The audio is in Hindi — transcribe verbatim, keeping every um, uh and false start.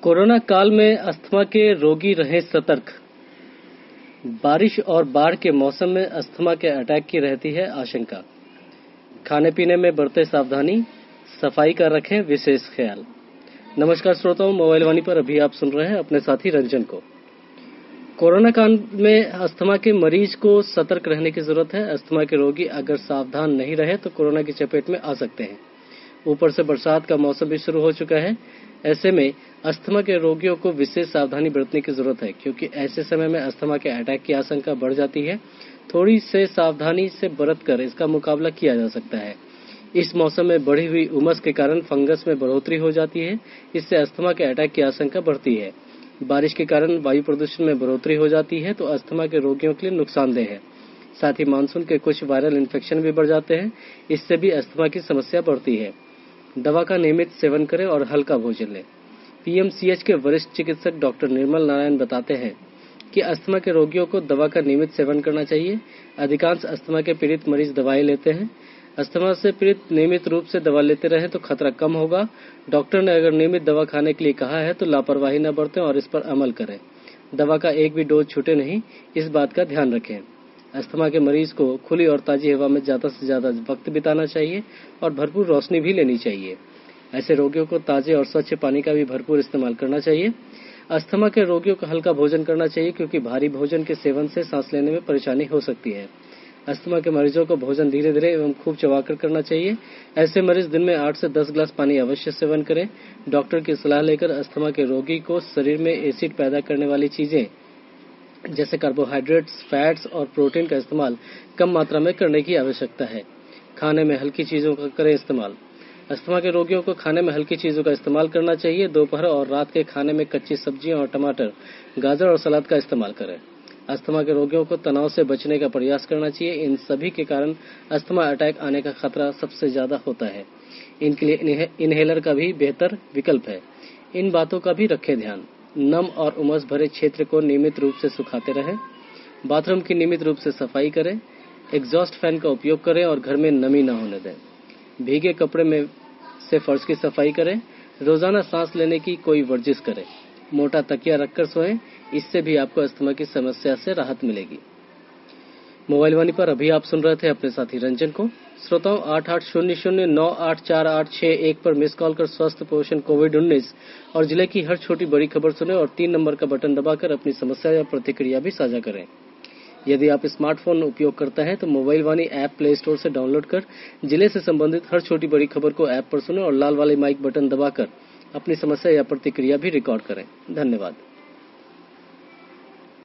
कोरोना काल में अस्थमा के रोगी रहें सतर्क। बारिश और बाढ़ के मौसम में अस्थमा के अटैक की रहती है आशंका। खाने पीने में बरतें सावधानी, सफाई का रखें विशेष ख्याल। नमस्कार श्रोताओं, मोबाइल वाणी पर अभी आप सुन रहे हैं अपने साथी रंजन को। कोरोना काल में अस्थमा के मरीज को सतर्क रहने की जरूरत है। अस्थमा के रोगी अगर सावधान नहीं रहे तो कोरोना की चपेट में आ सकते हैं। ऊपर से बरसात का मौसम भी शुरू हो चुका है। ऐसे में अस्थमा के रोगियों को विशेष सावधानी बरतने की जरूरत है, क्योंकि ऐसे समय में अस्थमा के अटैक की आशंका बढ़ जाती है। थोड़ी से सावधानी से बरतकर इसका मुकाबला किया जा सकता है। इस मौसम में बढ़ी हुई उमस के कारण फंगस में बढ़ोतरी हो जाती है। इससे अस्थमा के अटैक की आशंका बढ़ती है। बारिश के कारण वायु प्रदूषण में बढ़ोतरी हो जाती है तो अस्थमा के रोगियों के लिए नुकसानदेह है। साथ ही मानसून के कुछ वायरल इन्फेक्शन भी बढ़ जाते हैं। इससे भी अस्थमा की समस्या बढ़ती है। दवा का नियमित सेवन करें और हल्का भोजन लें। पीएमसीएच के वरिष्ठ चिकित्सक डॉक्टर निर्मल नारायण बताते हैं कि अस्थमा के रोगियों को दवा का नियमित सेवन करना चाहिए। अधिकांश अस्थमा के पीड़ित मरीज दवाएं लेते हैं। अस्थमा से पीड़ित नियमित रूप से दवा लेते रहें तो खतरा कम होगा। डॉक्टर ने अगर नियमित दवा खाने के लिए कहा है तो लापरवाही न बरतें और इस पर अमल करें। दवा का एक भी डोज छूटे नहीं, इस बात का ध्यान रखें। अस्थमा के मरीज को खुली और ताजी हवा में ज्यादा से ज्यादा वक्त बिताना चाहिए और भरपूर रोशनी भी लेनी चाहिए। ऐसे रोगियों को ताजे और स्वच्छ पानी का भी भरपूर इस्तेमाल करना चाहिए। अस्थमा के रोगियों को हल्का भोजन करना चाहिए, क्योंकि भारी भोजन के सेवन से सांस लेने में परेशानी हो सकती है। अस्थमा के मरीजों को भोजन धीरे धीरे एवं खूब चबाकर करना चाहिए। ऐसे मरीज दिन में आठ से दस गिलास पानी अवश्य सेवन करें। डॉक्टर की सलाह लेकर अस्थमा के रोगी को शरीर में एसिड पैदा करने वाली चीजें जैसे कार्बोहाइड्रेट्स, फैट्स और प्रोटीन का इस्तेमाल कम मात्रा में करने की आवश्यकता है। खाने में हल्की चीजों का करें इस्तेमाल। अस्थमा के रोगियों को खाने में हल्की चीजों का इस्तेमाल करना चाहिए। दोपहर और रात के खाने में कच्ची सब्जियां और टमाटर, गाजर और सलाद का इस्तेमाल करें। अस्थमा के रोगियों को तनाव से बचने का प्रयास करना चाहिए। इन सभी के कारण अस्थमा अटैक आने का खतरा सबसे ज्यादा होता है। इनके लिए इनहेलर का भी बेहतर विकल्प है। इन बातों का भी रखें ध्यान। नम और उमस भरे क्षेत्र को नियमित रूप से सुखाते रहें। बाथरूम की नियमित रूप से सफाई करें। एग्जॉस्ट फैन का उपयोग करें और घर में नमी न होने दें। भीगे कपड़े में से फर्श की सफाई करें। रोजाना सांस लेने की कोई वर्जिश करें। मोटा तकिया रखकर सोएं, इससे भी आपको अस्थमा की समस्या से राहत मिलेगी। मोबाइल वाणी पर अभी आप सुन रहे थे अपने साथी रंजन को। श्रोताओं, आठ आठ शून्य शून्य नौ आठ चार आठ छह एक पर मिस कॉल कर स्वस्थ पोषण कोविड उन्नीस और जिले की हर छोटी बड़ी खबर सुने और तीन नंबर का बटन दबाकर अपनी समस्या या प्रतिक्रिया भी साझा करें। यदि आप स्मार्टफोन उपयोग करते हैं तो mobile Vani app play store से डाउनलोड कर जिले से संबंधित हर छोटी बड़ी खबर को ऐप पर सुने और लाल वाले माइक बटन दबाकर अपनी समस्या या प्रतिक्रिया भी रिकॉर्ड करें। धन्यवाद।